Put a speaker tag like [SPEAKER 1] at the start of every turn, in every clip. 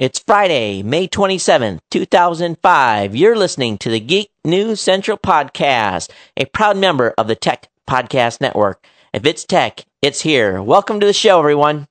[SPEAKER 1] It's Friday, May 27th, 2005. You're listening to the Geek News Central Podcast, a proud member of the Tech Podcast Network. If it's tech, it's here. Welcome to the show, everyone.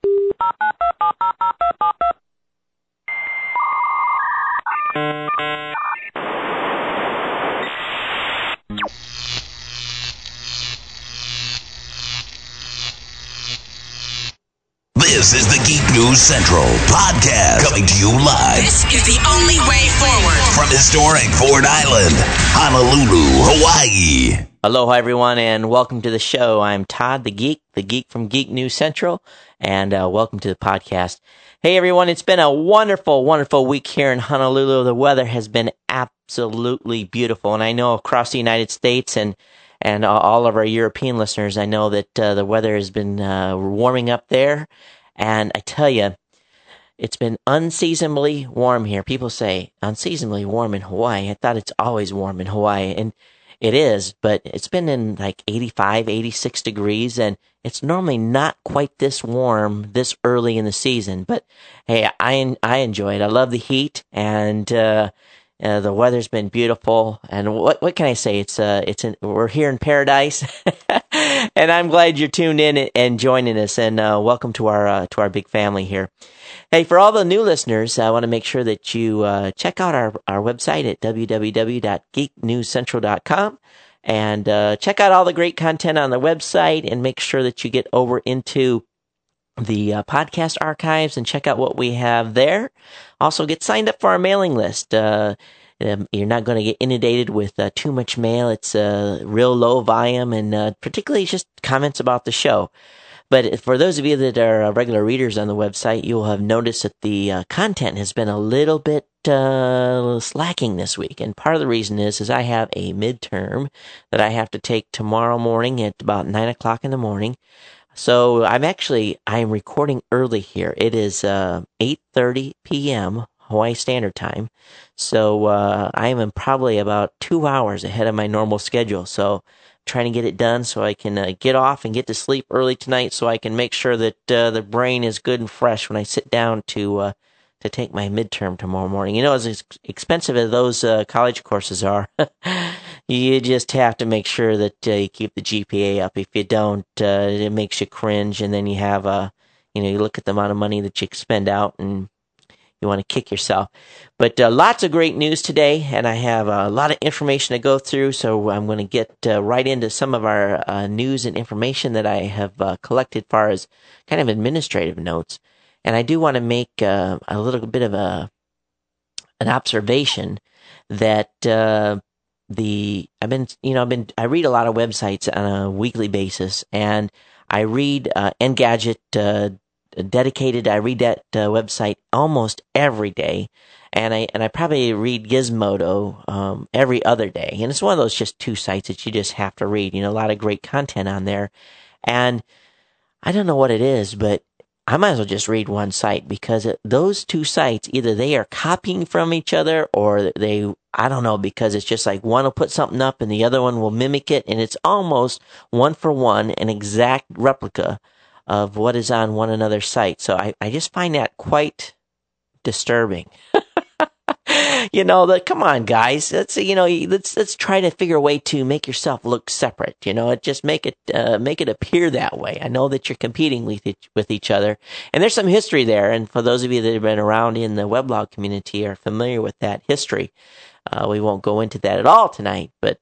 [SPEAKER 2] This is the Geek News Central Podcast, coming to you live.
[SPEAKER 3] This is the only way forward.
[SPEAKER 2] From historic Ford Island, Honolulu, Hawaii.
[SPEAKER 1] Aloha, everyone, and welcome to the show. I'm Todd, the geek from Geek News Central, and welcome to the podcast. Hey, everyone, it's been a wonderful, wonderful week here in Honolulu. The weather has been absolutely beautiful, and I know across the United States and all of our European listeners, I know that the weather has been warming up there. And I tell you, it's been unseasonably warm here. People say unseasonably warm in Hawaii. I thought it's always warm in Hawaii. And it is, but it's been in like 85, 86 degrees. And it's normally not quite this warm this early in the season. But hey, I enjoy it. I love the heat. And the weather's been beautiful, and what can I say? We're here in paradise, and I'm glad you're tuned in and joining us. And welcome to our big family here. Hey, for all the new listeners, I want to make sure that you check out our website at www.geeknewscentral.com and check out all the great content on the website, and make sure that you get over into the podcast archives and check out what we have there. Also, get signed up for our mailing list. You're not going to get inundated with too much mail. It's real low volume, and particularly just comments about the show. But for those of you that are regular readers on the website, you will have noticed that the content has been a little bit slacking this week. And part of the reason is I have a midterm that I have to take tomorrow morning at about 9 o'clock in the morning. So I'm recording early here. It is 8:30 p.m. Hawaii Standard Time. So I am probably about 2 hours ahead of my normal schedule. So I'm trying to get it done so I can get off and get to sleep early tonight, so I can make sure that the brain is good and fresh when I sit down to take my midterm tomorrow morning. You know, as expensive as those college courses are, you just have to make sure that you keep the GPA up. If you don't, it makes you cringe, and then you have you look at the amount of money that you expend out, and you want to kick yourself. But lots of great news today, and I have a lot of information to go through, so I'm going to get right into some of our news and information that I have collected as far as kind of administrative notes. And I do want to make a little bit of an observation that I read a lot of websites on a weekly basis, and I read Engadget Dedicated. I read that website almost every day, and I probably read Gizmodo every other day. And it's one of those just two sites that you just have to read. A lot of great content on there, and I don't know what it is, but I might as well just read one site, because those two sites, either they are copying from each other, or I don't know, because it's just like one will put something up and the other one will mimic it, and it's almost one for one, an exact replica of what is on one another's site. So I just find that quite disturbing. Come on, guys. Let's try to figure a way to make yourself look separate. Just make it appear that way. I know that you're competing with each other, and there's some history there. And for those of you that have been around in the weblog community are familiar with that history. We won't go into that at all tonight, but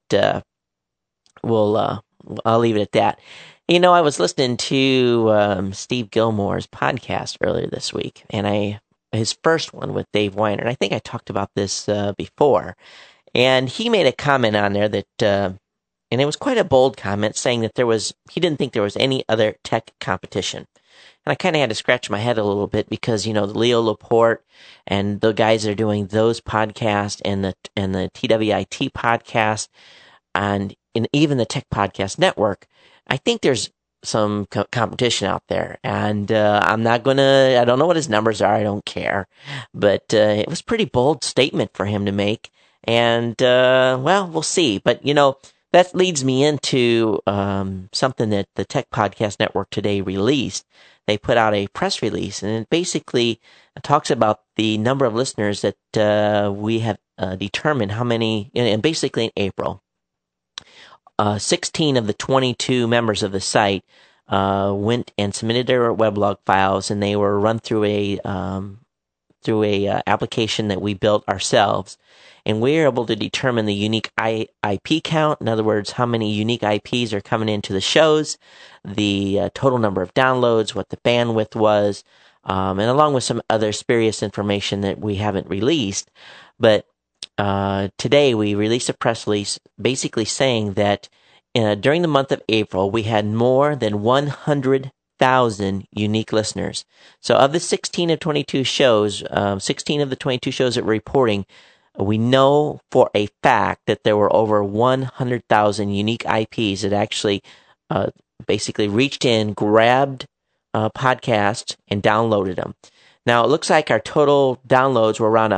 [SPEAKER 1] I'll leave it at that. I was listening to Steve Gilmore's podcast earlier this week, and his first one with Dave Weiner, and I think I talked about this before, and he made a comment on there that, and it was quite a bold comment, saying that he didn't think there was any other tech competition. And I kind of had to scratch my head a little bit, because, Leo Laporte and the guys that are doing those podcasts, and the TWIT podcast, and even the Tech Podcast Network, I think there's some competition out there, and I don't know what his numbers are, I don't care, but it was a pretty bold statement for him to make, and we'll see. But that leads me into something that the Tech Podcast Network today released, they put out a press release, and it basically talks about the number of listeners that we have determined how many, and basically in April, 16 of the 22 members of the site went and submitted their weblog files, and they were run through a application that we built ourselves, and we were able to determine the unique IP count. In other words, how many unique IPs are coming into the shows, the total number of downloads, what the bandwidth was, and along with some other spurious information that we haven't released. But today we released a press release basically saying that during the month of April, we had more than 100,000 unique listeners. So of the 16 of 22 shows, 16 of the 22 shows that we're reporting, we know for a fact that there were over 100,000 unique IPs that actually basically reached in, grabbed podcasts, and downloaded them. Now, it looks like our total downloads were around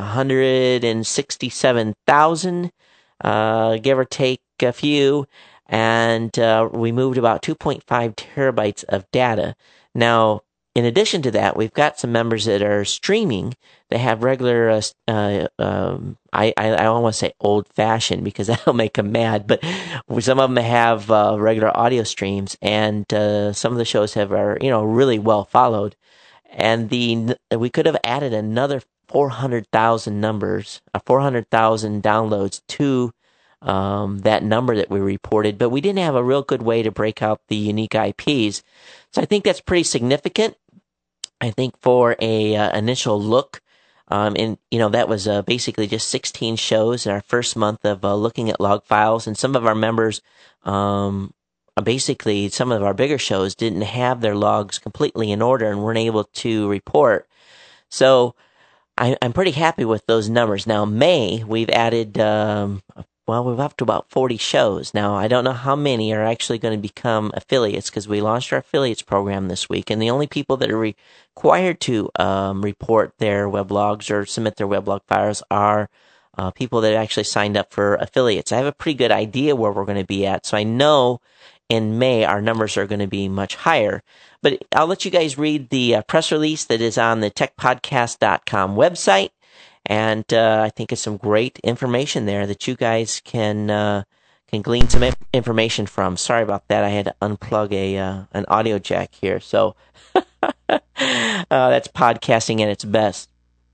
[SPEAKER 1] 167,000, give or take a few, and we moved about 2.5 terabytes of data. Now, in addition to that, we've got some members that are streaming. They have regular, I don't want to say old-fashioned because that'll make them mad, but some of them have regular audio streams, and some of the shows are really well followed. And we could have added another 400,000 downloads to that number that we reported, but we didn't have a real good way to break out the unique IPs. So I think that's pretty significant. I think for a initial look, and that was basically just 16 shows in our first month of looking at log files, and some of our members, basically some of our bigger shows didn't have their logs completely in order and weren't able to report. So I'm pretty happy with those numbers. Now, May, we've added, we're up to about 40 shows. Now, I don't know how many are actually going to become affiliates because we launched our affiliates program this week, and the only people that are required to report their weblogs or submit their weblog files are people that actually signed up for affiliates. I have a pretty good idea where we're going to be at, so I know in May our numbers are going to be much higher. But I'll let you guys read the press release that is on the techpodcast.com website. And I think it's some great information there that you guys can glean some information from. Sorry about that. I had to unplug an audio jack here. So that's podcasting at its best.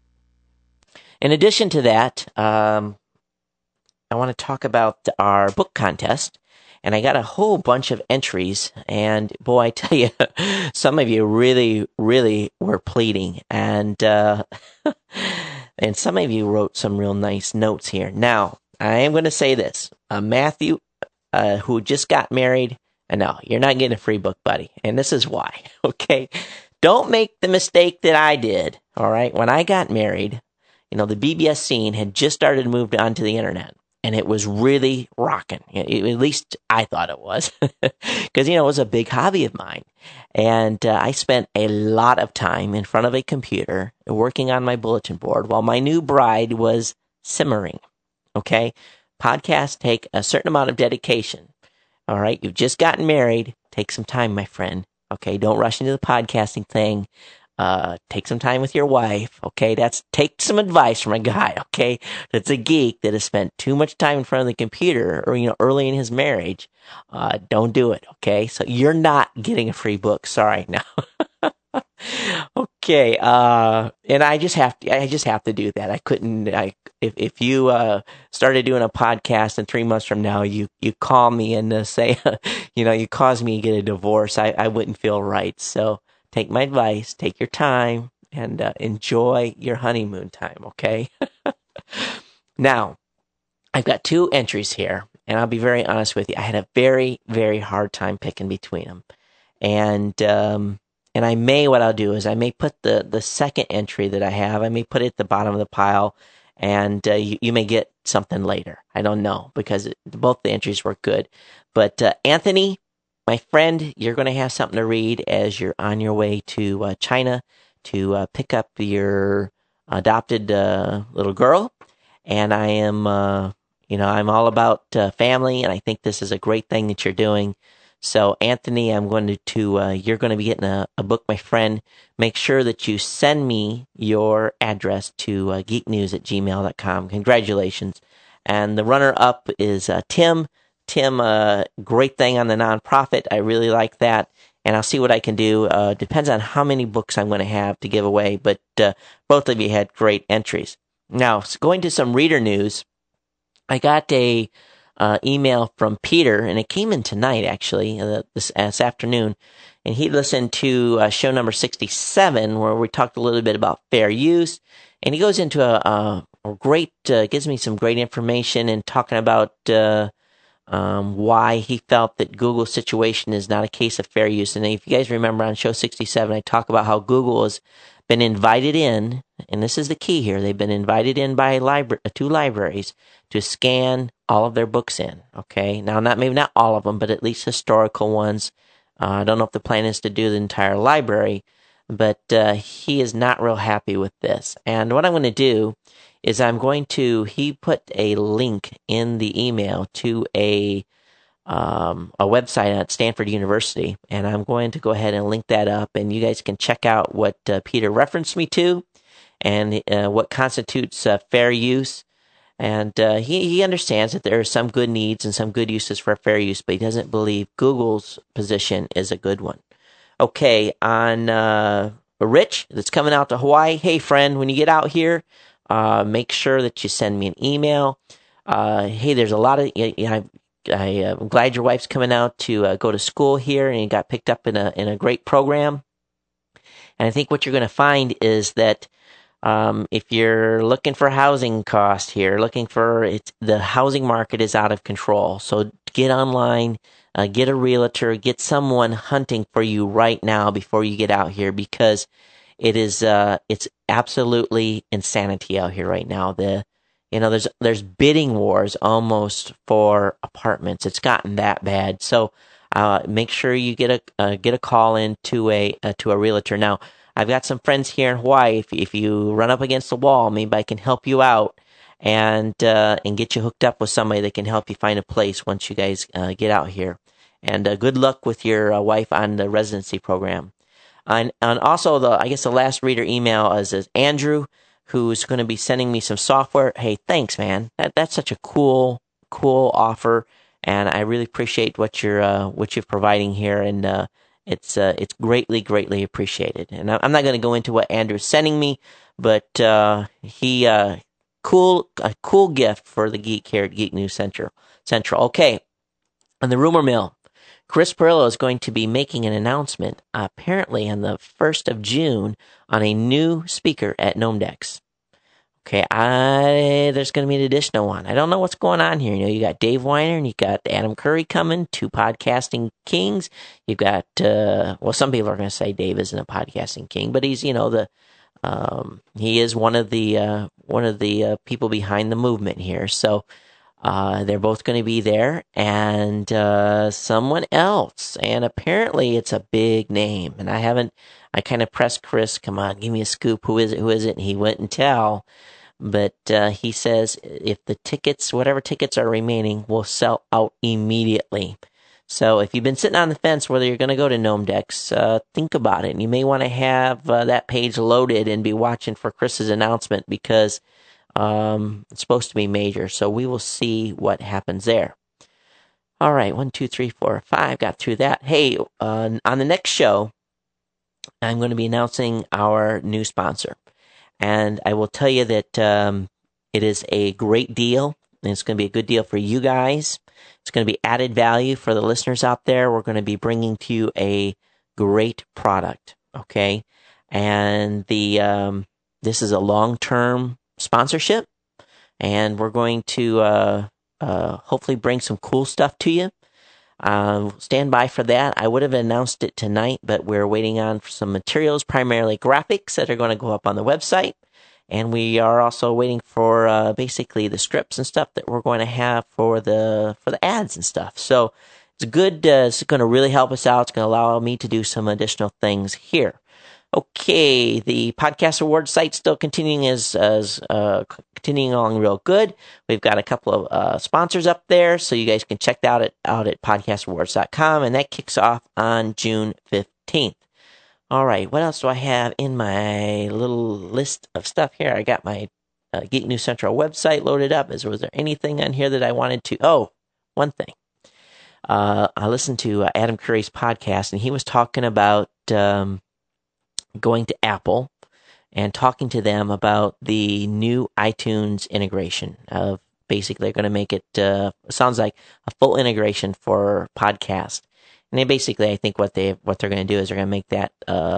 [SPEAKER 1] In addition to that, I want to talk about our book contest. And I got a whole bunch of entries. And boy, I tell you, some of you really, really were pleading. And and some of you wrote some real nice notes here. Now, I am going to say this. Matthew, who just got married, no, you're not getting a free book, buddy. And this is why, okay? Don't make the mistake that I did, all right? When I got married, the BBS scene had just started to move onto the internet. And it was really rocking. At least I thought it was. Because, it was a big hobby of mine. And I spent a lot of time in front of a computer working on my bulletin board while my new bride was simmering. Okay? Podcasts take a certain amount of dedication. All right? You've just gotten married. Take some time, my friend. Okay? Don't rush into the podcasting thing. Take some time with your wife, okay? Take some advice from a guy, okay? That's a geek that has spent too much time in front of the computer or, early in his marriage. Don't do it, okay? So you're not getting a free book. Sorry, no. Okay, and I just have to do that. I couldn't, if you, started doing a podcast and 3 months from now, you call me and say, you cause me to get a divorce, I wouldn't feel right. So, take my advice, take your time, and enjoy your honeymoon time, okay? Now, I've got 2 entries here, and I'll be very honest with you. I had a very, very hard time picking between them. And what I'll do is I may put the second entry that I have, I may put it at the bottom of the pile, and you may get something later. I don't know, because both the entries were good. But Anthony, my friend, you're going to have something to read as you're on your way to China to pick up your adopted little girl. And I am, I'm all about family, and I think this is a great thing that you're doing. So, Anthony, I'm going to you're going to be getting a book, my friend. Make sure that you send me your address to geeknews@gmail.com. Congratulations. And the runner-up is Tim. Tim, great thing on the nonprofit. I really like that. And I'll see what I can do. Depends on how many books I'm going to have to give away. But both of you had great entries. Now, going to some reader news, I got a email from Peter, and it came in tonight, actually, this afternoon. And he listened to show number 67, where we talked a little bit about fair use. And he goes into a great, gives me some great information and talking about why he felt that Google's situation is not a case of fair use. And if you guys remember on show 67, I talk about how Google has been invited in, and this is the key here, they've been invited in by two libraries to scan all of their books in, okay? Now, maybe not all of them, but at least historical ones. I don't know if the plan is to do the entire library, but he is not real happy with this. And what I'm going to do is he put a link in the email to a website at Stanford University, and I'm going to go ahead and link that up, and you guys can check out what Peter referenced me to and what constitutes fair use. And he understands that there are some good needs and some good uses for fair use, but he doesn't believe Google's position is a good one. Okay, on Rich, that's coming out to Hawaii. Hey, friend, when you get out here, make sure that you send me an email. Hey, there's a lot of... I'm glad your wife's coming out to go to school here, and you got picked up in a great program. And I think what you're going to find is that if you're looking for housing cost here, the housing market is out of control. So get online, get a realtor, get someone hunting for you right now before you get out here, because it's absolutely insanity out here right now. There's bidding wars almost for apartments. It's gotten that bad. So make sure you get a call in to a realtor. Now, I've got some friends here in Hawaii. If you run up against the wall, maybe I can help you out and get you hooked up with somebody that can help you find a place once you guys get out here. And good luck with your wife on the residency program. And also the last reader email is Andrew, who's going to be sending me some software. Hey, thanks, man. That's such a cool offer, and I really appreciate what you're providing here, and it's greatly appreciated. And I'm not going to go into what Andrew's sending me, but a cool gift for the geek here at Geek News Central. Okay, on the rumor mill, Chris Pirillo is going to be making an announcement, apparently on the 1st of June, on a new speaker at GnomeDex. Okay, there's going to be an additional one. I don't know what's going on here. You got Dave Weiner and you got Adam Curry coming, two podcasting kings. You've got, some people are going to say Dave isn't a podcasting king, but he's, he is one of the people behind the movement here. So, they're both going to be there, and someone else, and apparently it's a big name. And I kind of pressed Chris, come on, give me a scoop. Who is it? And he wouldn't tell. But he says if the tickets, whatever tickets are remaining, will sell out immediately. So if you've been sitting on the fence whether you're going to go to GnomeDex, think about it. And you may want to have that page loaded and be watching for Chris's announcement, because it's supposed to be major. So we will see what happens there. All right, 1, 2, 3, 4, 5. Got through that. Hey, on the next show, I'm going to be announcing our new sponsor. And I will tell you that it is a great deal, and it's going to be a good deal for you guys. It's going to be added value for the listeners out there. We're going to be bringing to you a great product, okay? And this is a long-term sponsorship, and we're going to hopefully bring some cool stuff to you. Stand by for that. I would have announced it tonight, but we're waiting on some materials, primarily graphics, that are going to go up on the website. And we are also waiting for basically the scripts and stuff that we're going to have for the ads and stuff. So it's good. It's going to really help us out. It's going to allow me to do some additional things here. Okay, the podcast award site still continuing continuing along real good. We've got a couple of sponsors up there, so you guys can check that out at podcastawards.com, and that kicks off on June 15th. All right, what else do I have in my little list of stuff here? I got my Geek News Central website loaded up. Was there anything on here that I wanted to? Oh, one thing. I listened to Adam Curry's podcast, and he was talking about going to Apple and talking to them about the new iTunes integration. Of basically, they're going to make it sounds like a full integration for podcast. And they basically, I think what they're going to do is they're going to make that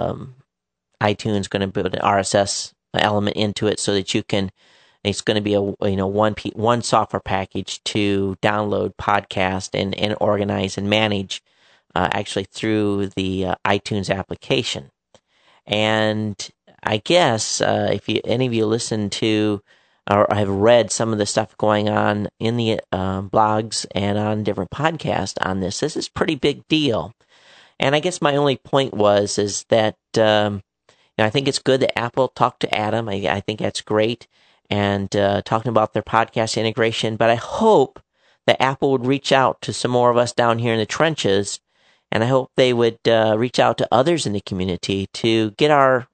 [SPEAKER 1] iTunes going to build an RSS element into it so that you can. It's going to be one software package to download podcast and organize and manage actually through the iTunes application. And I guess if any of you listen to or have read some of the stuff going on in the blogs and on different podcasts on this is a pretty big deal. And I guess my only point is that I think it's good that Apple talked to Adam. I think that's great, and talking about their podcast integration. But I hope that Apple would reach out to some more of us down here in the trenches. And I hope they would reach out to others in the community to get our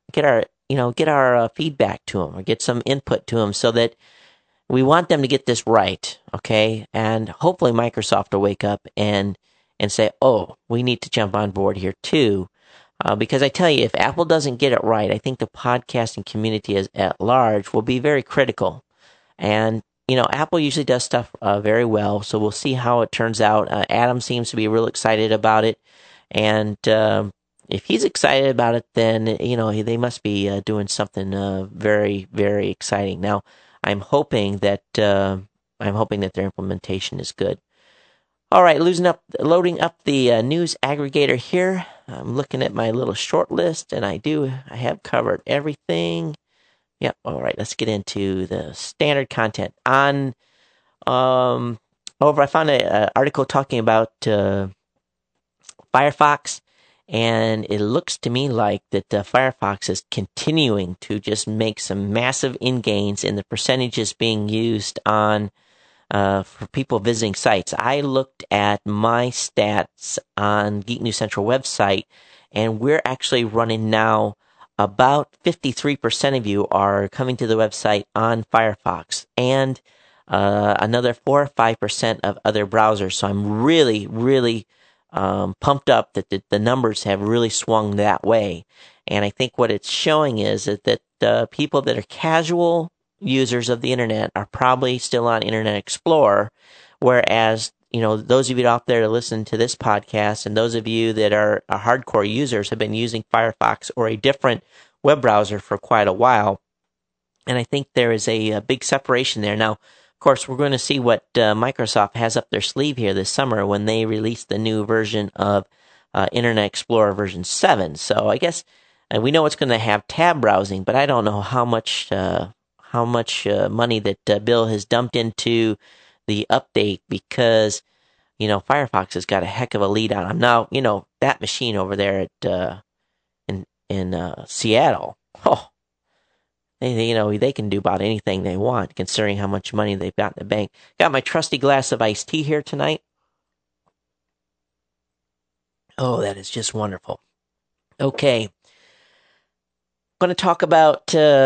[SPEAKER 1] feedback to them or get some input to them, so that we want them to get this right, okay? And hopefully Microsoft will wake up and say, oh, we need to jump on board here too, because I tell you, if Apple doesn't get it right, I think the podcasting community at large will be very critical. And Apple usually does stuff very well, so we'll see how it turns out. Adam seems to be real excited about it, and if he's excited about it, then they must be doing something very, very exciting. Now, I'm hoping that their implementation is good. All right, loading up the news aggregator here. I'm looking at my little short list, and I have covered everything. Yep. All right. Let's get into the standard content. I found an article talking about Firefox, and it looks to me like that Firefox is continuing to just make some massive gains in the percentages being used on for people visiting sites. I looked at my stats on Geek News Central website, and we're actually running now. About 53% of you are coming to the website on Firefox, and another 4 or 5% of other browsers. So I'm really, really pumped up that the numbers have really swung that way. And I think what it's showing is that people that are casual users of the internet are probably still on Internet Explorer, whereas those of you out there to listen to this podcast and those of you that are hardcore users have been using Firefox or a different web browser for quite a while. And I think there is a big separation there. Now, of course, we're going to see what Microsoft has up their sleeve here this summer when they release the new version of Internet Explorer version 7. So I guess we know it's going to have tab browsing, but I don't know how much money that Bill has dumped into the update, because Firefox has got a heck of a lead on them. Now, that machine over there at in Seattle, they can do about anything they want, considering how much money they've got in the bank. Got my trusty glass of iced tea here tonight. Oh, that is just wonderful. Okay, I'm going to talk about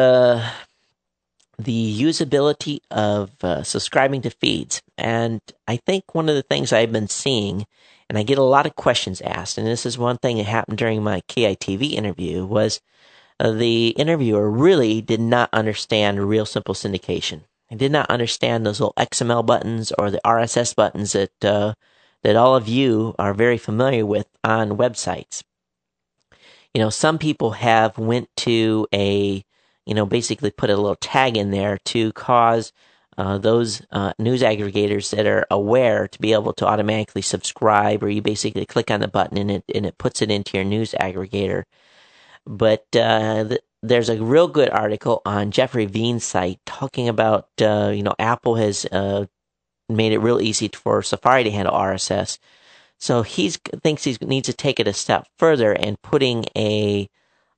[SPEAKER 1] the usability of subscribing to feeds. And I think one of the things I've been seeing, and I get a lot of questions asked, and this is one thing that happened during my KITV interview, was the interviewer really did not understand real simple syndication. He did not understand those little XML buttons or the RSS buttons that all of you are very familiar with on websites. Some people have went to basically put a little tag in there to cause those news aggregators that are aware to be able to automatically subscribe, or you basically click on the button and it puts it into your news aggregator. But there's a real good article on Jeffrey Veen's site talking about Apple has made it real easy for Safari to handle RSS. So he thinks he needs to take it a step further and putting a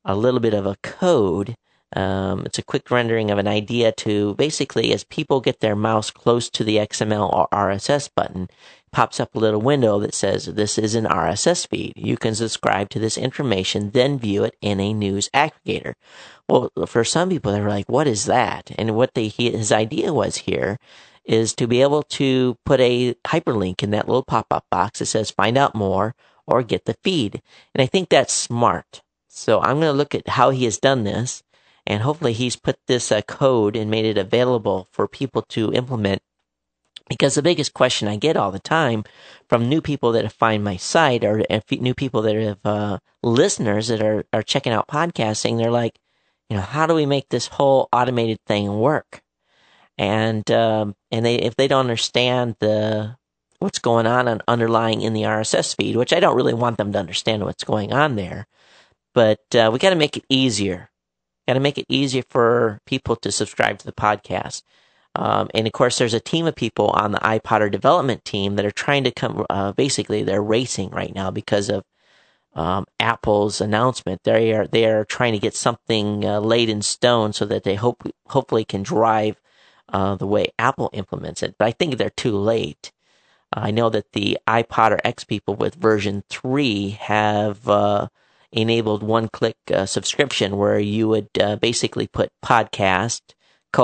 [SPEAKER 1] a little bit of a code. It's a quick rendering of an idea to basically, as people get their mouse close to the XML or RSS button, pops up a little window that says, this is an RSS feed. You can subscribe to this information, then view it in a news aggregator. Well, for some people, they're like, what is that? And what his idea was here is to be able to put a hyperlink in that little pop-up box that says, find out more or get the feed. And I think that's smart. So I'm going to look at how he has done this. And hopefully he's put this code and made it available for people to implement. Because the biggest question I get all the time from new people that find my site or new people that have listeners that are checking out podcasting, they're like, how do we make this whole automated thing work? And if they don't understand what's going on underlying in the RSS feed, which I don't really want them to understand what's going on there, but we got to make it easier. Got to make it easier for people to subscribe to the podcast. And of course, there's a team of people on the iPodder development team that are trying to come, basically they're racing right now because of Apple's announcement. They are trying to get something laid in stone so that they hopefully can drive the way Apple implements it. But I think they're too late. I know that the iPodder X people with version 3 have enabled one-click subscription where you would basically put podcast /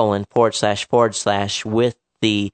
[SPEAKER 1] with the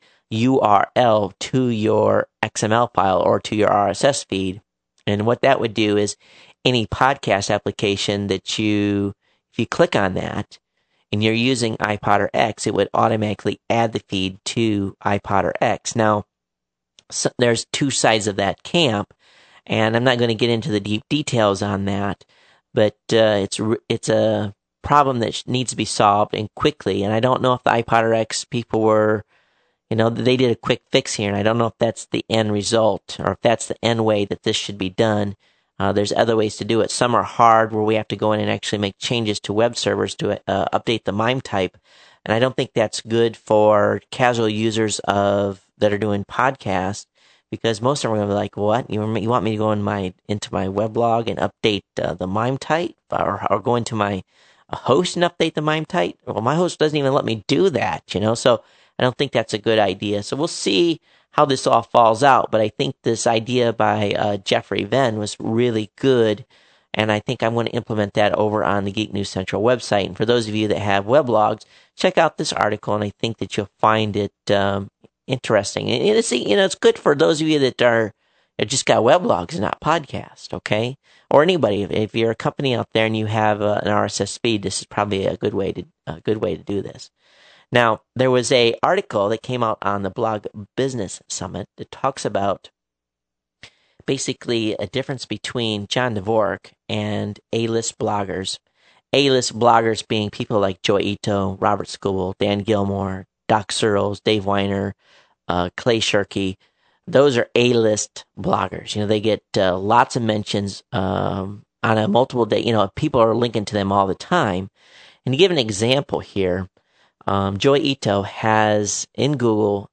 [SPEAKER 1] URL to your XML file or to your RSS feed. And what that would do is any podcast application that if you click on that and you're using iPodder X, it would automatically add the feed to iPodder X. Now, there's two sides of that camp. And I'm not going to get into the deep details on that, but it's a problem that needs to be solved and quickly. And I don't know if the iPodder X people were, they did a quick fix here, and I don't know if that's the end result or if that's the end way that this should be done. There's other ways to do it. Some are hard, where we have to go in and actually make changes to web servers to update the MIME type, and I don't think that's good for casual users that are doing podcasts. Because most of them are going to be like, what? You want me to go into my weblog and update the MIME type? Or go into my host and update the MIME type? Well, my host doesn't even let me do that, So I don't think that's a good idea. So we'll see how this all falls out. But I think this idea by Jeffrey Venn was really good. And I think I'm going to implement that over on the Geek News Central website. And for those of you that have weblogs, check out this article. And I think that you'll find it interesting. And it's good for those of you that just got weblogs and not podcasts, okay? Or anybody, if you're a company out there and you have an RSS feed, this is probably a good way to do this. Now, there was a article that came out on the Blog Business Summit that talks about basically a difference between John Dvorak and A-list bloggers. A-list bloggers being people like Joe Ito, Robert Scoble, Dan Gilmore, Doc Searles, Dave Weiner, Clay Shirky. Those are A-list bloggers. They get lots of mentions on a multiple day. People are linking to them all the time. And to give an example here, Joe Ito has in Google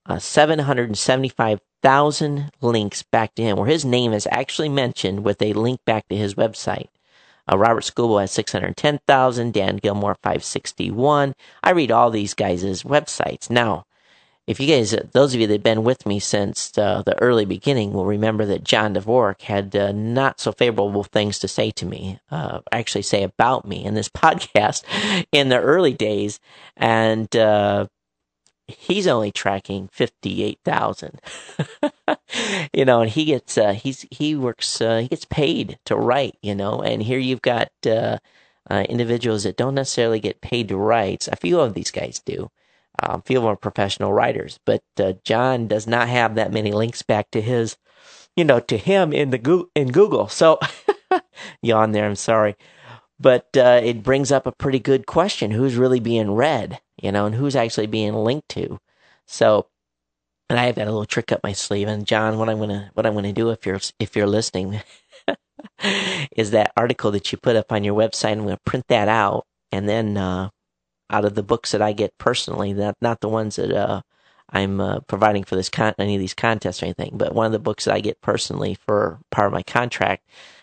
[SPEAKER 1] 775,000 links back to him, where his name is actually mentioned with a link back to his website. Robert Scoble has 610,000, Dan Gilmore 561. I read all these guys' websites. Now, if you guys, those of you that have been with me since the early beginning will remember that John Dvorak had not so favorable things to say to me, actually say about me in this podcast in the early days. And he's only tracking 58,000. And he gets he gets paid to write, and here you've got individuals that don't necessarily get paid to write. A few of these guys do. A few of them are professional writers, but John does not have that many links back to his, to him in Google. So yawn there, I'm sorry. But it brings up a pretty good question: who's really being read, and who's actually being linked to? So, and I have got a little trick up my sleeve. And John, what I'm gonna do if you're listening, is that article that you put up on your website. I'm gonna print that out, and then out of the books that I get personally, not the ones that I'm providing for any of these contests or anything, but one of the books that I get personally for part of my contract,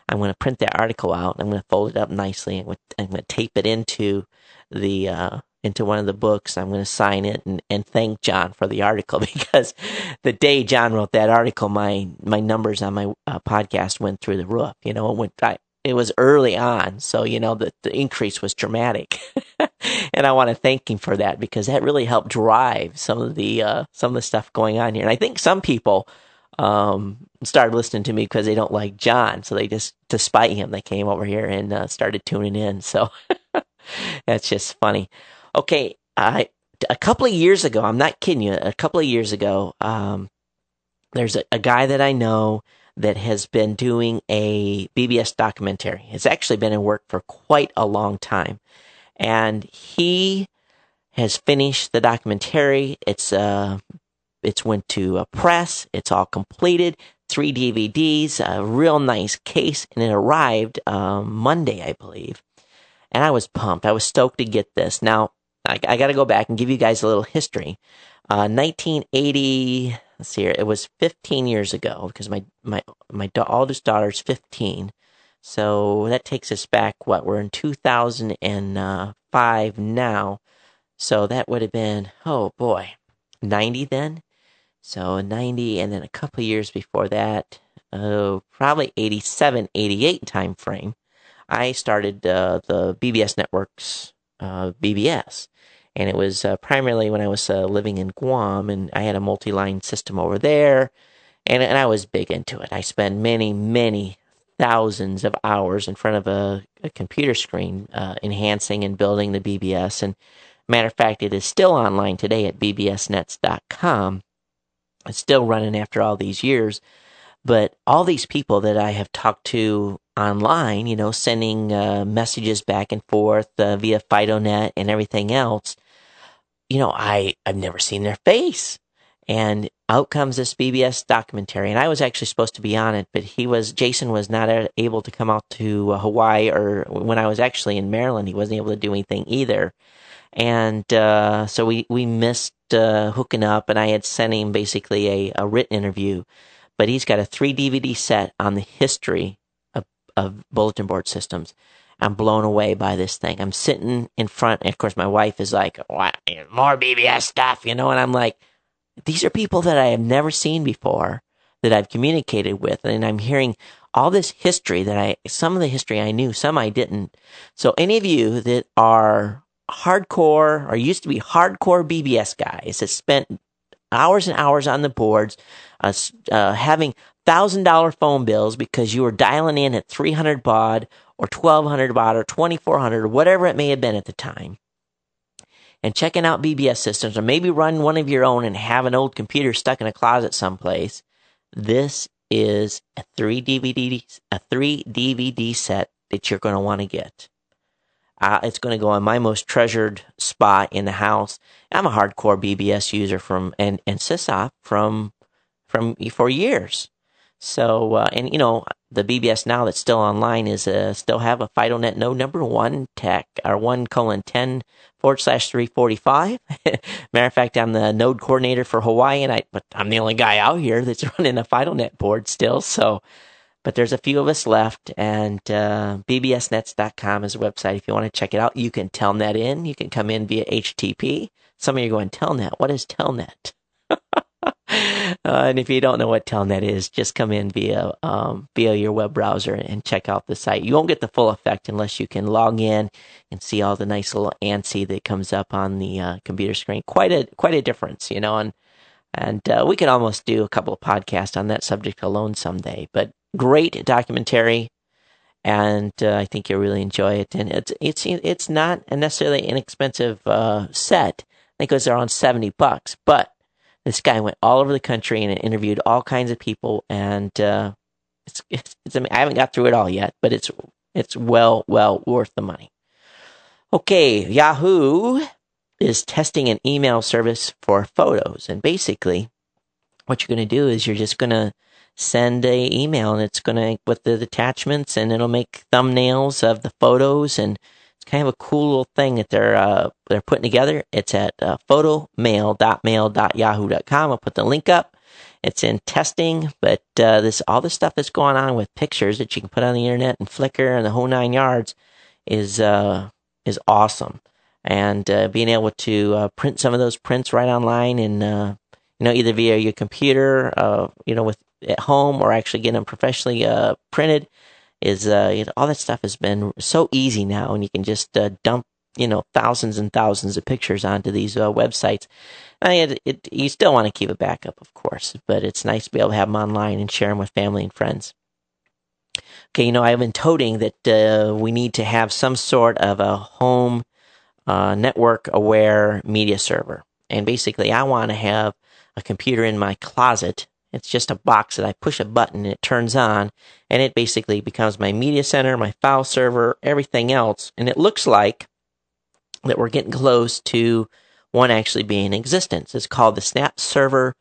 [SPEAKER 1] I'm going to print that article out. I'm going to fold it up nicely. I'm going to tape it into into one of the books. I'm going to sign it and thank John for the article, because the day John wrote that article, my numbers on my podcast went through the roof. It was early on, so the increase was dramatic, and I want to thank him for that, because that really helped drive some of the stuff going on here. And I think some people started listening to me because they don't like John, so they just, to spite him, they came over here and started tuning in. So that's just funny. Okay, a couple of years ago, I'm not kidding you, a couple of years ago, there's a guy that I know that has been doing a BBS documentary. It's actually been in work for quite a long time. And he has finished the documentary. It's went to a press. It's all completed. 3 DVDs, a real nice case, and it arrived Monday, I believe. And I was pumped. I was stoked to get this. Now, I got to go back and give you guys a little history. 1980, let's see here, it was 15 years ago, because my oldest daughter's 15. So that takes us back, we're in 2005 now. So that would have been, 90 then? So 90, and then a couple of years before that, probably 87, 88 time frame, I started the BBS Network's BBS. And it was primarily when I was living in Guam, and I had a multi-line system over there, and I was big into it. I spent many, many thousands of hours in front of a computer screen enhancing and building the BBS. And matter of fact, it is still online today at bbsnets.com. It's still running after all these years. But all these people that I have talked to online, sending messages back and forth via FidoNet and everything else, I've never seen their face. And out comes this BBS documentary. And I was actually supposed to be on it, but Jason was not able to come out to Hawaii, or when I was actually in Maryland, he wasn't able to do anything either. And so we missed hooking up, and I had sent him basically a written interview. But he's got a 3 DVD set on the history of bulletin board systems. I'm blown away by this thing. I'm sitting in front, and of course my wife is like, "What? More BBS stuff," and I'm like, these are people that I have never seen before, that I've communicated with, and I'm hearing all this history some of the history I knew, some I didn't. So any of you that are hardcore, or used to be hardcore BBS guys that spent hours and hours on the boards, having $1,000 phone bills because you were dialing in at 300 baud or 1,200 baud or 2,400 or whatever it may have been at the time, and checking out BBS systems, or maybe run one of your own and have an old computer stuck in a closet someplace, this is a 3 DVD set that you're going to want to get. It's going to go on my most treasured spot in the house. I'm a hardcore BBS user and SysOp for years. So, the BBS now that's still online is still have a FidoNet node number 1 tech, or 1:10/345. Matter of fact, I'm the node coordinator for Hawaii, but I'm the only guy out here that's running a FidoNet board still. So, but there's a few of us left, and bbsnets.com is a website. If you want to check it out, you can telnet in. You can come in via HTTP. Some of you are going, Telnet, what is Telnet? And if you don't know what Telnet is, just come in via your web browser and check out the site. You won't get the full effect unless you can log in and see all the nice little ANSI that comes up on the computer screen. Quite a difference, and we could almost do a couple of podcasts on that subject alone someday. But great documentary, and I think you'll really enjoy it. And it's not a necessarily inexpensive set. I think it was around $70, but this guy went all over the country and interviewed all kinds of people, and I haven't got through it all yet, but it's well worth the money. Okay, Yahoo is testing an email service for photos, and basically, what you're going to do is you're just going to send an email, and it's going to with the attachments, and it'll make thumbnails of the photos, and it's kind of a cool little thing that they're putting together. It's at photomail.mail.yahoo.com. I'll put the link up. It's in testing, but all this stuff that's going on with pictures that you can put on the internet and Flickr and the whole 9 yards is awesome. And being able to print some of those prints right online and either via your computer, with at home, or actually get them professionally printed is all that stuff has been so easy now, and you can just dump thousands and thousands of pictures onto these websites. You still want to keep a backup, of course, but it's nice to be able to have them online and share them with family and friends. Okay, I've been toting that we need to have some sort of a home network-aware media server. And basically, I want to have a computer in my closet. It's just a box that I push a button and it turns on, and it basically becomes my media center, my file server, everything else. And it looks like that we're getting close to one actually being in existence. It's called the Snap Server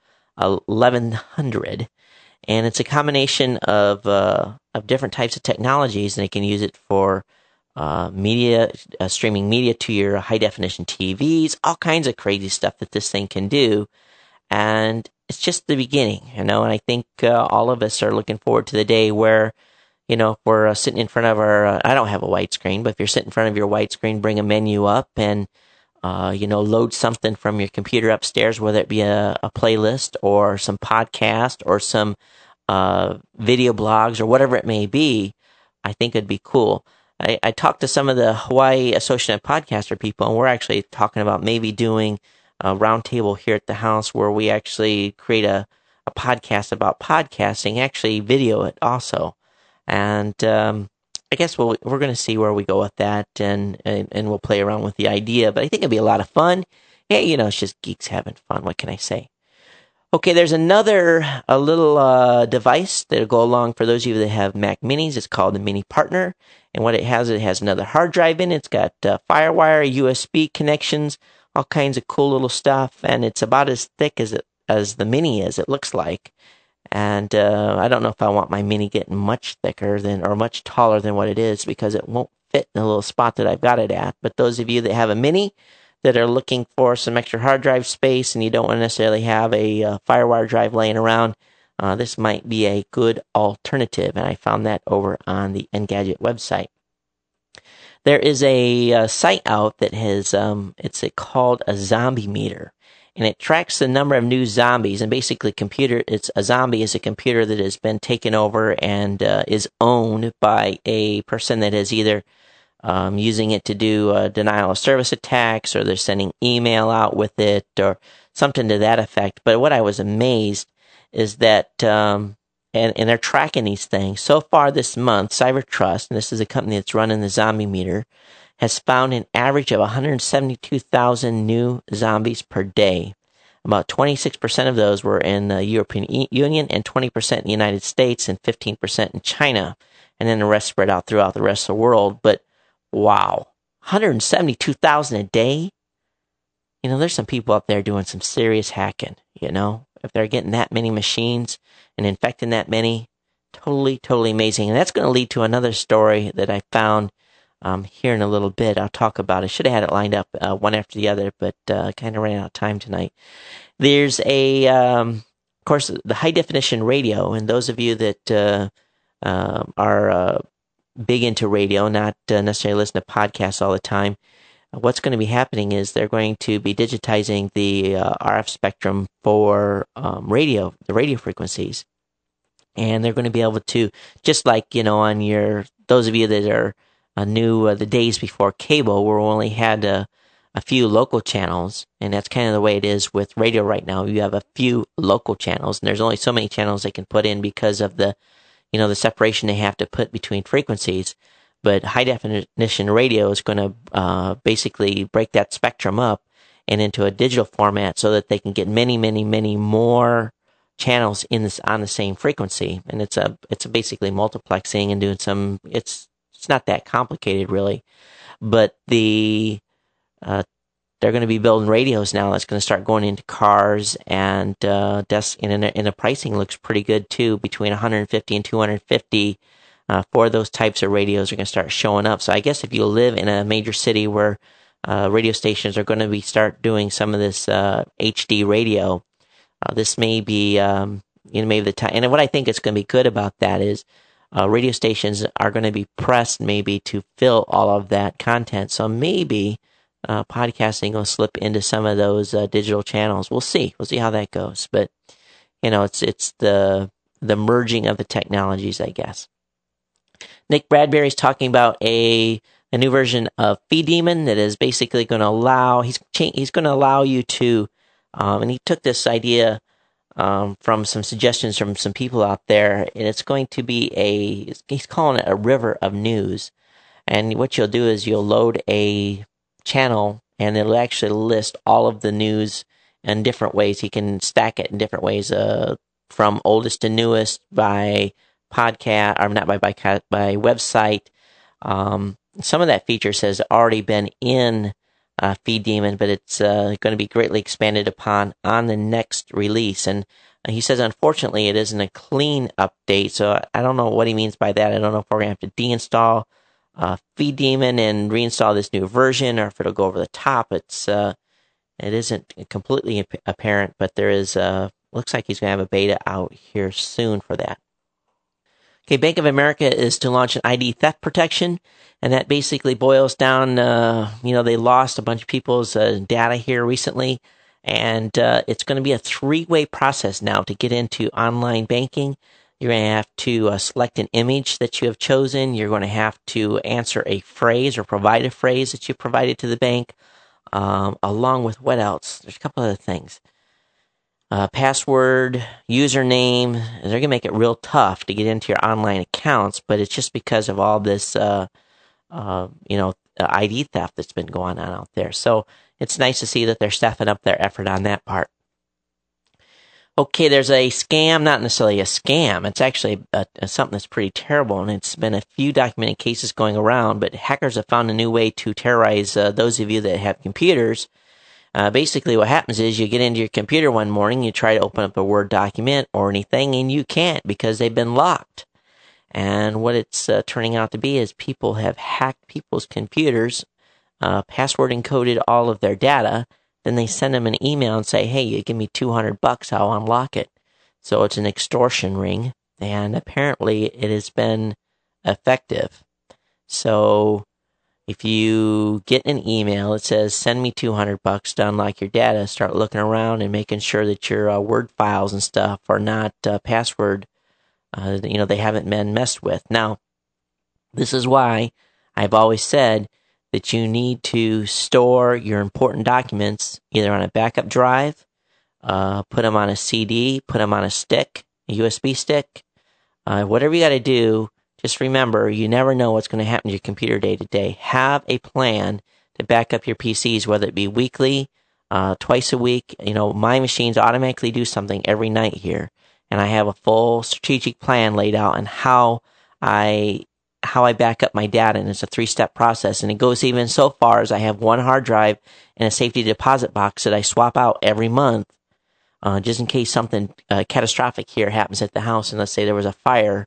[SPEAKER 1] 1100, and it's a combination of different types of technologies, and they can use it for media, streaming media to your high definition TVs, all kinds of crazy stuff that this thing can do. And it's just the beginning, and I think all of us are looking forward to the day where, if we're sitting in front of our, I don't have a widescreen, but if you're sitting in front of your widescreen, bring a menu up and, load something from your computer upstairs, whether it be a playlist or some podcast or some video blogs or whatever it may be. I think it'd be cool. I talked to some of the Hawaii Association of Podcaster people, and we're actually talking about maybe doing a roundtable here at the house where we actually create a podcast about podcasting, actually video it also. And I guess we're going to see where we go with that, and we'll play around with the idea. But I think it'd be a lot of fun. Hey, it's just geeks having fun. What can I say? Okay, there's a little device that'll go along for those of you that have Mac Minis. It's called the Mini Partner. And what it has another hard drive in it. It's got FireWire, USB connections, all kinds of cool little stuff. And it's about as thick as the Mini is, it looks like. And I don't know if I want my Mini getting much thicker or much taller than what it is, because it won't fit in the little spot that I've got it at. But those of you that have a Mini that are looking for some extra hard drive space and you don't want to necessarily have a FireWire drive laying around, this might be a good alternative. And I found that over on the Engadget website. There is a site out that has, it's called a zombie meter. And it tracks the number of new zombies. And basically, a zombie is a computer that has been taken over and is owned by a person that is either using it to do denial of service attacks, or they're sending email out with it, or something to that effect. But what I was amazed is that, and they're tracking these things. So far this month, CyberTrust, and this is a company that's running the zombie meter, has found an average of 172,000 new zombies per day. About 26% of those were in the European Union, and 20% in the United States, and 15% in China. And then the rest spread out throughout the rest of the world. But wow, 172,000 a day? There's some people out there doing some serious hacking, If they're getting that many machines and infecting that many, totally, totally amazing. And that's going to lead to another story that I found here in a little bit. I'll talk about it. Should have had it lined up one after the other, but kind of ran out of time tonight. There's of course, the high definition radio, and those of you that are big into radio, not necessarily listen to podcasts all the time, what's going to be happening is they're going to be digitizing the RF spectrum for radio, the radio frequencies. And they're going to be able to, just like, on those of you that are knew the days before cable, where we only had a few local channels, and that's kind of the way it is with radio right now. You have a few local channels, and there's only so many channels they can put in because of the separation they have to put between frequencies. But high definition radio is going to basically break that spectrum up and into a digital format so that they can get many, many, many more channels on the same frequency. And it's basically multiplexing and doing some. It's not that complicated really, but they're going to be building radios now that's going to start going into cars, and and the pricing looks pretty good too, between $150 and $250 for those types of radios are going to start showing up. So I guess if you live in a major city where radio stations are going to start doing some of this HD radio, this may be maybe the time. And what I think is going to be good about that is radio stations are going to be pressed maybe to fill all of that content. So maybe podcasting will slip into some of those digital channels. We'll see. We'll see how that goes. But it's the merging of the technologies, I guess. Nick Bradbury's talking about a new version of FeedDemon that is basically going to allow he's going to allow you to and he took this idea from some suggestions from some people out there, and it's going to be he's calling it a river of news. And what you'll do is you'll load a channel and it'll actually list all of the news in different ways. He can stack it in different ways, from oldest to newest by podcast, or not by podcast, by website. Some of that features has already been in FeedDemon, but it's going to be greatly expanded upon on the next release. And he says, unfortunately, it isn't a clean update, so I don't know what he means by that. I don't know if we're going to have to deinstall FeedDemon and reinstall this new version, or if it'll go over the top. It isn't completely apparent, but there is looks like he's going to have a beta out here soon for that. Okay, Bank of America is to launch an ID theft protection, and that basically boils down, they lost a bunch of people's data here recently, and it's going to be a 3-way process now to get into online banking. You're going to have to select an image that you have chosen. You're going to have to answer a phrase or provide a phrase that you provided to the bank, along with what else? There's a couple other things. Password, username. They're going to make it real tough to get into your online accounts, but it's just because of all this, ID theft that's been going on out there. So it's nice to see that they're stepping up their effort on that part. Okay, there's a scam, not necessarily a scam. It's actually something that's pretty terrible, and it's been a few documented cases going around, but hackers have found a new way to terrorize those of you that have computers. Basically, what happens is you get into your computer one morning, you try to open up a Word document or anything, and you can't because they've been locked. And what it's turning out to be is people have hacked people's computers, password encoded all of their data, then they send them an email and say, hey, you give me $200, I'll unlock it. So it's an extortion ring, and apparently it has been effective. So if you get an email that says, send me $200 to unlock your data, start looking around and making sure that your Word files and stuff are not password, they haven't been messed with. Now, this is why I've always said that you need to store your important documents either on a backup drive, put them on a CD, put them on a stick, a USB stick, whatever you got to do. Just remember, you never know what's going to happen to your computer day to day. Have a plan to back up your PCs, whether it be weekly, twice a week. My machines automatically do something every night here, and I have a full strategic plan laid out on how I back up my data, and it's a 3-step process. And it goes even so far as I have one hard drive and a safety deposit box that I swap out every month, just in case something catastrophic here happens at the house. And let's say there was a fire.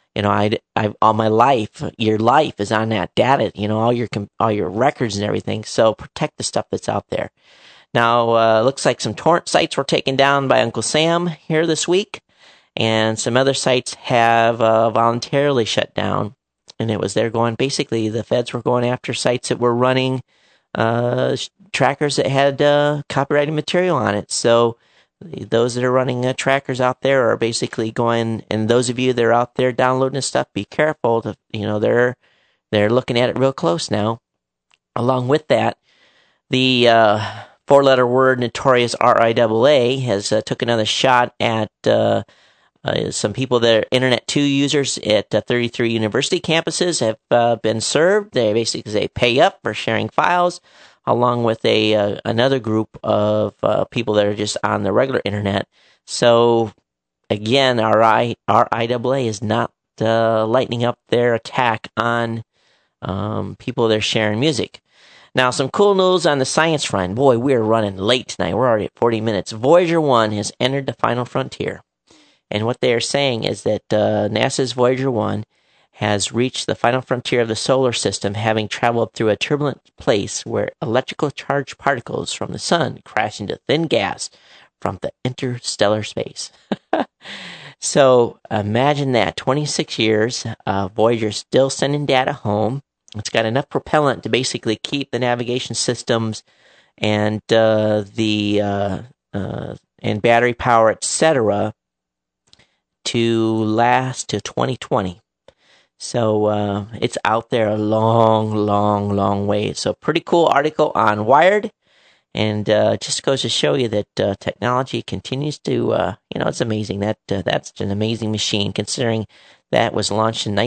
[SPEAKER 1] All my life, your life is on that data, all your records and everything. So protect the stuff that's out there. Now, looks like some torrent sites were taken down by Uncle Sam here this week, and some other sites have voluntarily shut down. And it was basically the feds were going after sites that were running trackers that had copyrighted material on it. So those that are running trackers out there are basically going, and those of you that are out there downloading this stuff, be careful. They're looking at it real close now. Along with that, the 4-letter word notorious RIAA has took another shot at some people that are Internet 2 users at 33 university campuses have been served. They basically say pay up for sharing files, along with another group of people that are just on the regular internet. So again, our RIAA is not lightening up their attack on people that are sharing music. Now, some cool news on the science front. Boy, we're running late tonight. We're already at 40 minutes. Voyager 1 has entered the final frontier. And what they are saying is that NASA's Voyager 1 has reached the final frontier of the solar system, having traveled through a turbulent place where electrical charged particles from the sun crash into thin gas, from the interstellar space. So imagine that, 26 years, Voyager's still sending data home. It's got enough propellant to basically keep the navigation systems and and battery power, etc., to last to 2020. So it's out there a long, long, long way. So pretty cool article on Wired, and just goes to show you that technology continues to, it's amazing. That's an amazing machine, considering that was launched in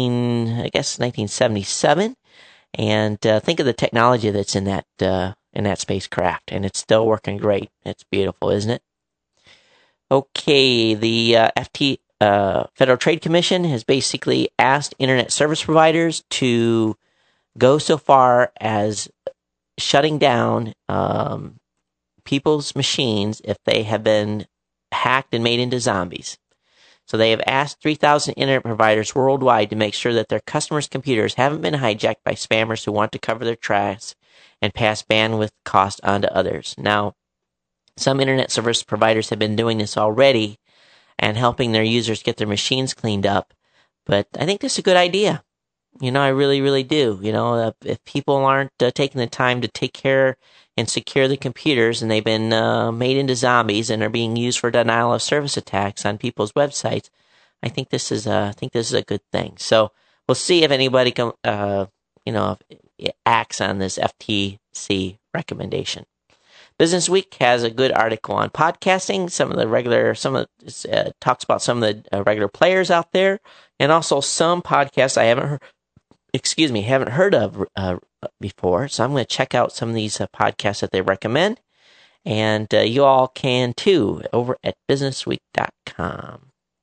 [SPEAKER 1] 1977, and think of the technology that's in that spacecraft, and it's still working great. It's beautiful, isn't it? Okay, the Federal Trade Commission has basically asked internet service providers to go so far as shutting down people's machines if they have been hacked and made into zombies. So they have asked 3,000 internet providers worldwide to make sure that their customers' computers haven't been hijacked by spammers who want to cover their tracks and pass bandwidth cost on to others. Now, some internet service providers have been doing this already and helping their users get their machines cleaned up, but I think this is a good idea. I really, really do. If people aren't taking the time to take care and secure the computers, and they've been made into zombies and are being used for denial of service attacks on people's websites, I think this is a good thing. So we'll see if anybody acts on this FTC recommendation. Business Week has a good article on podcasting. Talks about some of the regular players out there, and also some podcasts I haven't heard of before. So I'm going to check out some of these podcasts that they recommend, and you all can too over at businessweek.com.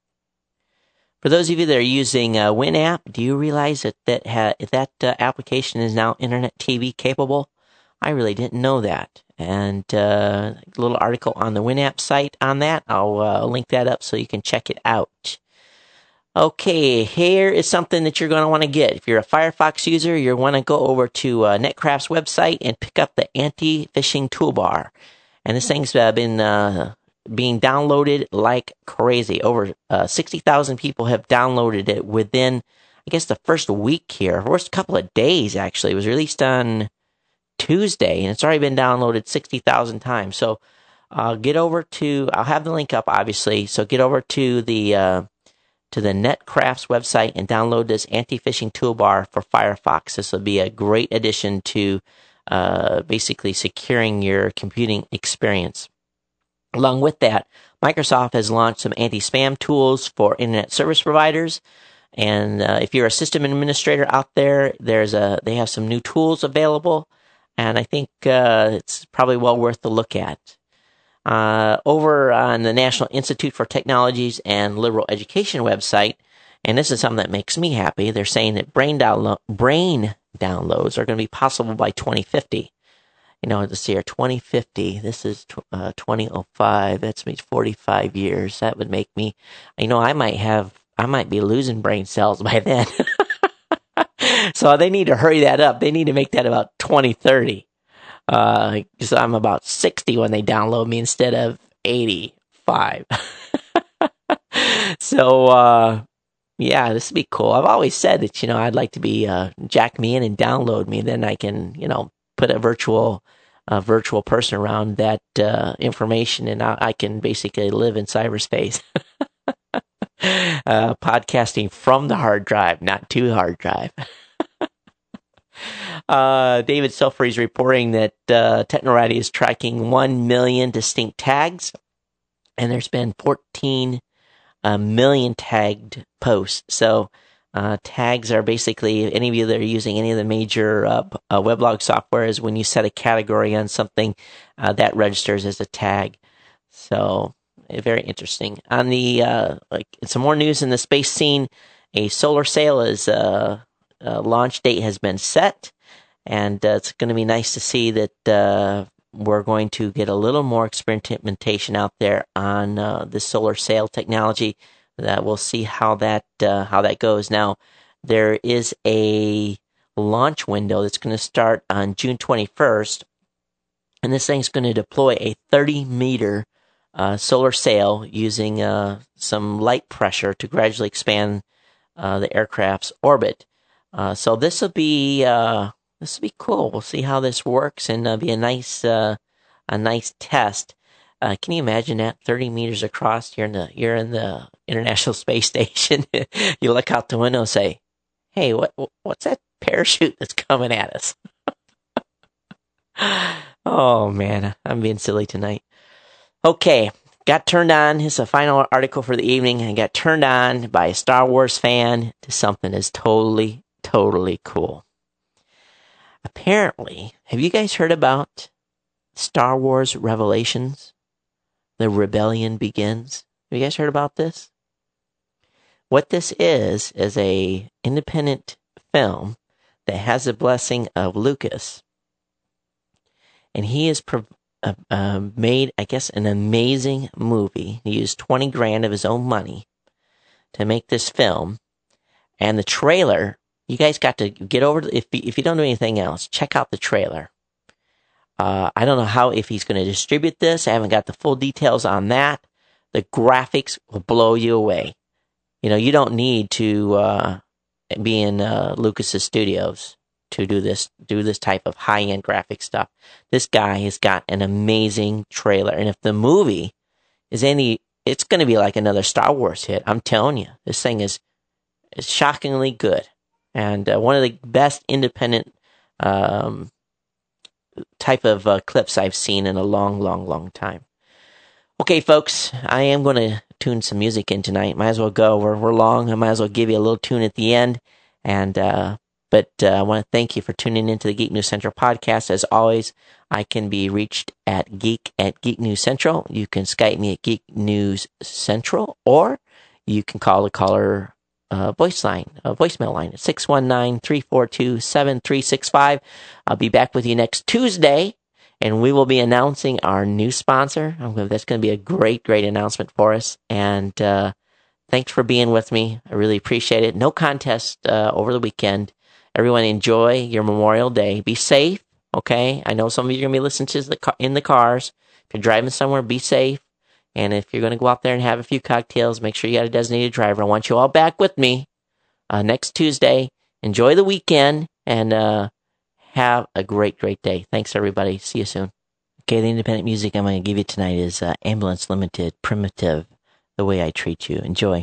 [SPEAKER 1] For those of you that are using Winamp, do you realize that application is now Internet TV capable? I really didn't know that. And a little article on the Winamp site on that. I'll link that up so you can check it out. Okay, here is something that you're going to want to get. If you're a Firefox user, you'll want to go over to Netcraft's website and pick up the anti-phishing toolbar. And this thing's been being downloaded like crazy. Over 60,000 people have downloaded it within, I guess, the first week here. First couple of days, actually. It was released on Tuesday, and it's already been downloaded 60,000 times. So get over to, I'll have the link up, obviously. So get over to the Netcraft's website and download this anti-phishing toolbar for Firefox. This will be a great addition to basically securing your computing experience. Along with that, Microsoft has launched some anti-spam tools for internet service providers. And if you're a system administrator out there, they have some new tools available, and I think it's probably well worth the look at. Over on the National Institute for Technologies and Liberal Education website, and this is something that makes me happy, they're saying that brain downloads are going to be possible by 2050. This year, 2050, this is 2005, that's me 45 years. That would make me, I might be losing brain cells by then. So they need to hurry that up. They need to make that about 2030. So I'm about 60 when they download me instead of 85. So, yeah, this would be cool. I've always said that, I'd like to be, jack me in and download me. Then I can, put a virtual person around that, information, and I can basically live in cyberspace. Podcasting from the hard drive, not to hard drive. David Silfrey is reporting that Technorati is tracking 1 million distinct tags, and there's been 14 million tagged posts. So tags are basically, if any of you that are using any of the major weblog software, is when you set a category on something, that registers as a tag. So very interesting. On the some more news in the space scene, a solar sail is launch date has been set, and it's going to be nice to see that we're going to get a little more experimentation out there on the solar sail technology. That we'll see how that goes. Now, there is a launch window that's going to start on June 21st, and this thing's going to deploy a 30-meter solar sail using some light pressure to gradually expand the aircraft's orbit. So this will be cool. We'll see how this works, and be a nice test. Can you imagine that? 30 meters across, you're in the International Space Station. You look out the window and say, "Hey, what's that parachute that's coming at us?" Oh man, I'm being silly tonight. Okay, got turned on. This is a final article for the evening. I got turned on by a Star Wars fan to something that's totally cool. Apparently, have you guys heard about Star Wars Revelations? The Rebellion Begins. Have you guys heard about this? What this is a independent film that has the blessing of Lucas. And he has made, I guess, an amazing movie. He used $20,000 of his own money to make this film. And the trailer, you guys got to get over, if you don't do anything else, check out the trailer. I don't know if he's going to distribute this. I haven't got the full details on that. The graphics will blow you away. You know, you don't need to be in Lucas's studios to do this type of high-end graphic stuff. This guy has got an amazing trailer. And if the movie is it's going to be like another Star Wars hit. I'm telling you, this thing is shockingly good. And one of the best independent type of clips I've seen in a long time. Okay, folks, I am going to tune some music in tonight. Might as well go. We're long. I might as well give you a little tune at the end. And but I want to thank you for tuning into the Geek News Central podcast. As always, I can be reached at Geek News Central. You can Skype me at Geek News Central, or you can call the caller voicemail line at 619-342-7365. I'll be back with you next Tuesday, and we will be announcing our new sponsor. That's going to be a great announcement for us. And thanks for being with me. I really appreciate it. No contest over the weekend. Everyone enjoy your Memorial Day. Be safe, okay? I know some of you are going to be listening to in the cars. If you're driving somewhere, be safe. And if you're going to go out there and have a few cocktails, make sure you got a designated driver. I want you all back with me next Tuesday. Enjoy the weekend and have a great day. Thanks, everybody. See you soon. Okay, the independent music I'm going to give you tonight is Ambulance Limited, Primitive, The Way I Treat You. Enjoy.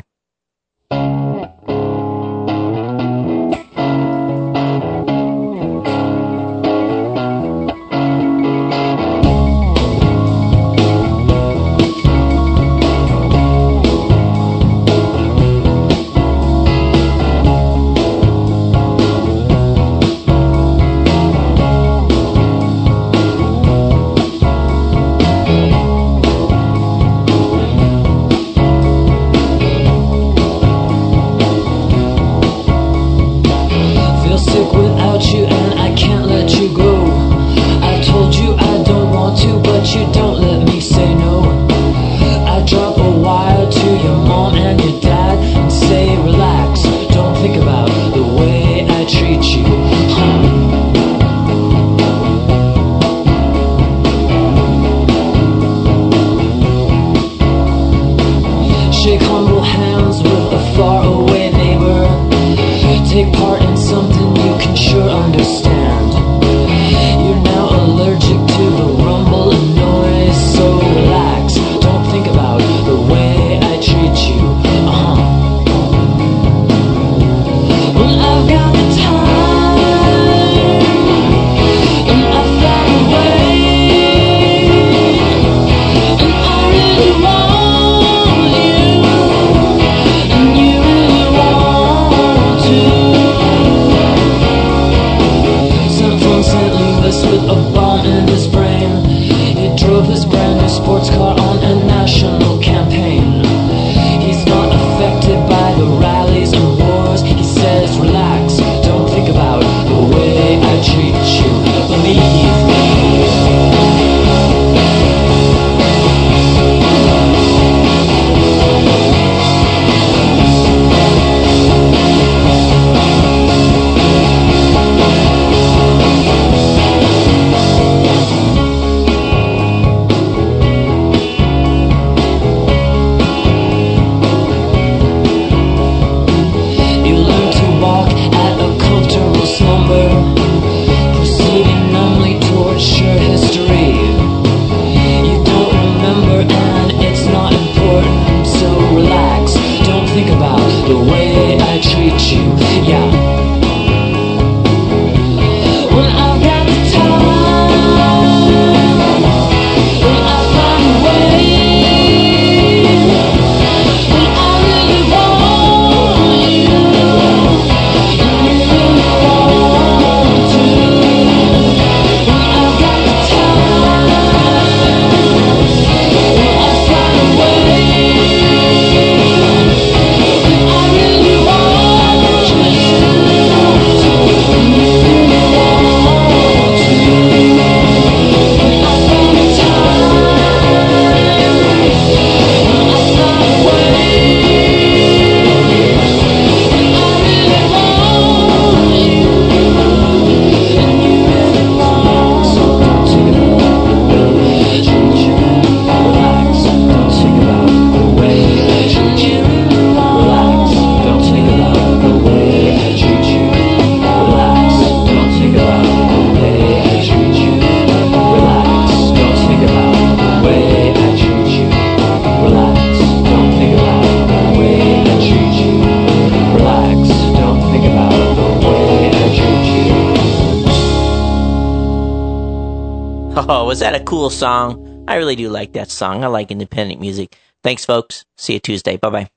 [SPEAKER 1] Oh, was that a cool song? I really do like that song. I like independent music. Thanks, folks. See you Tuesday. Bye-bye.